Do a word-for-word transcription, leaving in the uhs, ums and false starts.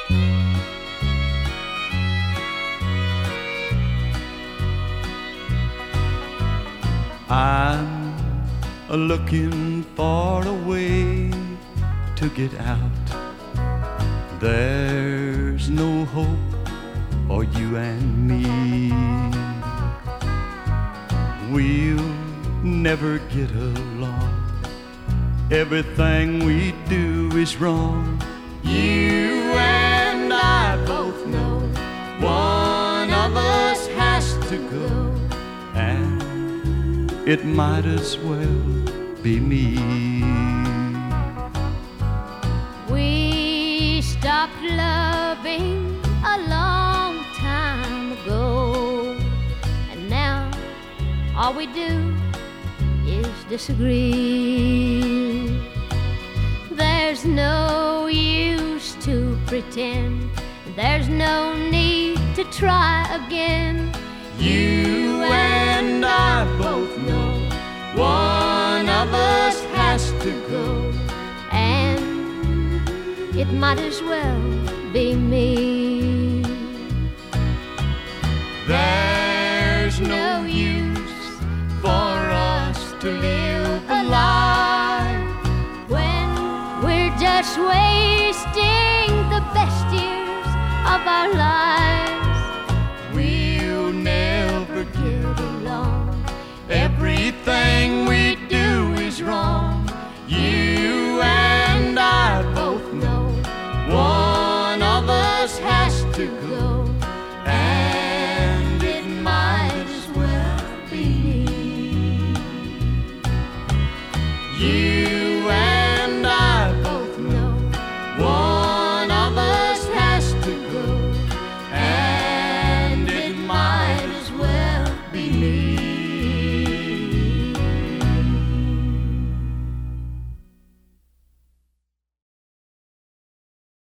I'm looking for a way to get out. There's no hope for you and me. We'll never get along. Everything we do is wrong. You and I both know one of us has to go, and it might as well be me. We stopped loving a long time ago, and now all we do is disagree. There's no use to pretend, there's no need to try again. You and I both know one of us has to go, and it might as well be me. There's no use for us to live a lie when we're just wasting the best years of our lives. We'll never get along. Everything we do is wrong. You and I both know one of us has to go,